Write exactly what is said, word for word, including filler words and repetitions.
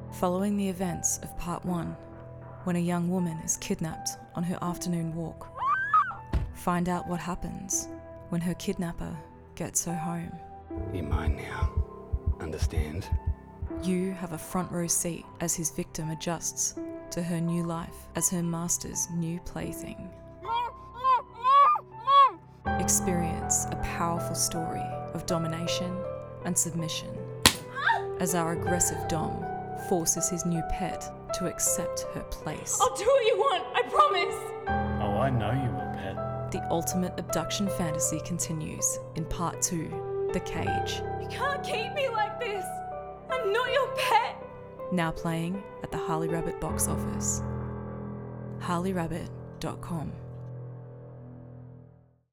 Following the events of part one, when a young woman is kidnapped on her afternoon walk, find out what happens when her kidnapper gets her home. You're mine now. Understand? You have a front row seat as his victim adjusts to her new life as her master's new plaything. Experience a powerful story of domination and submission as our aggressive Dom forces his new pet to accept her place. I'll do what you want, I promise! Oh, I know you will, pet. The ultimate abduction fantasy continues in part two, The Cage. You can't keep me like this! I'm not your pet! Now playing at the Harley Rabbit box office. harley rabbit dot com